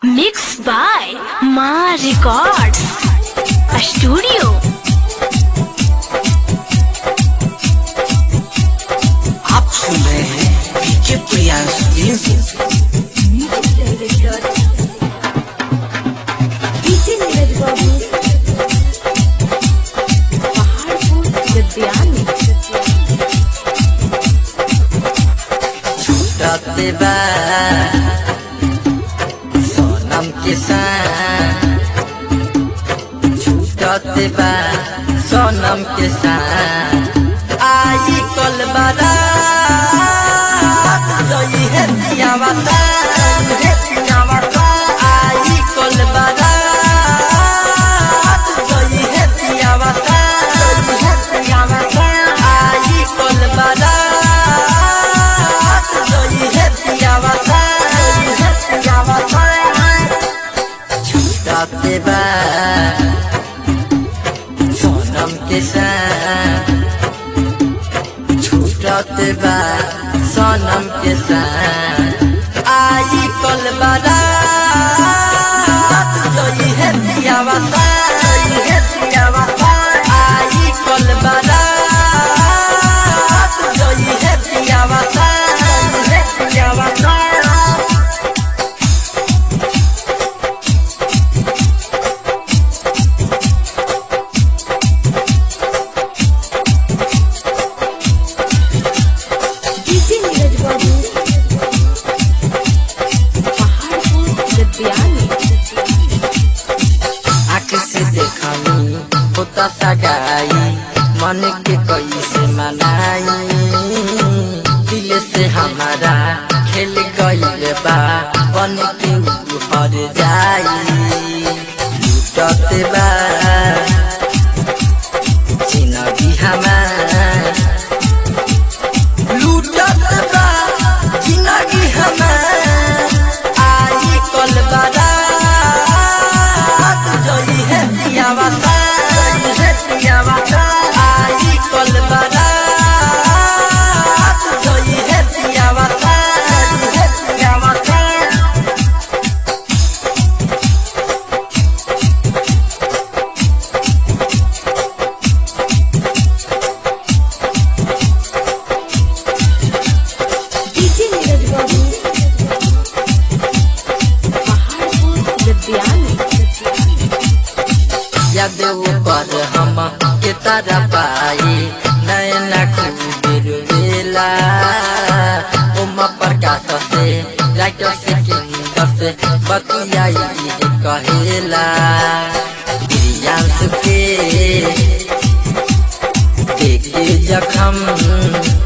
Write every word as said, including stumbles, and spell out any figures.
Mixed by Ma Records Studio। आप सुन रहे हैं PK Priyansh music. DJ Neeraj Babu Paharpur विद्यालय। छूटते बा सोनम के साथ, छूटते बा सोनम के साथ। आई कल बारात जोई है दियावा सान, है दियावा सान। आई कल बारात जोई है दियावा सान, है दियावा सान। आई कल बारात जोई है दियावा सान, है दियावा सान। छूटते बा सोनम के साथ, छूटते बा सोनम के साथ। आई कल बारात जोई है दियावा सान, है दियावा सान। आई कल बारात जोई है दियावा सान, है दियावा सान। डीजे नीरज बाबू पहाड़पुर विद्यालय। आँख से देखनी होता सगाई, मन के कैसे मनाई। दिल से हमारा खेल गईल बा, बन के हर जाई। लूटते बा जिंदगी हमार, लूटत बा जिंदगी हमार। आई कल बारात जोई है दियावा सान, है दियावा सान। आई कल बारात जोई है दियावा सान, है दियावा सान। डीजे नीरज बाबू पहाड़पुर विद्यालय। याद ऊपर हम के तारा पाई, नैना खूबेर वेला। उमा प्रकाश से राइटर से किंदर से बतियाई कहेला। प्रियांश के देखे जखम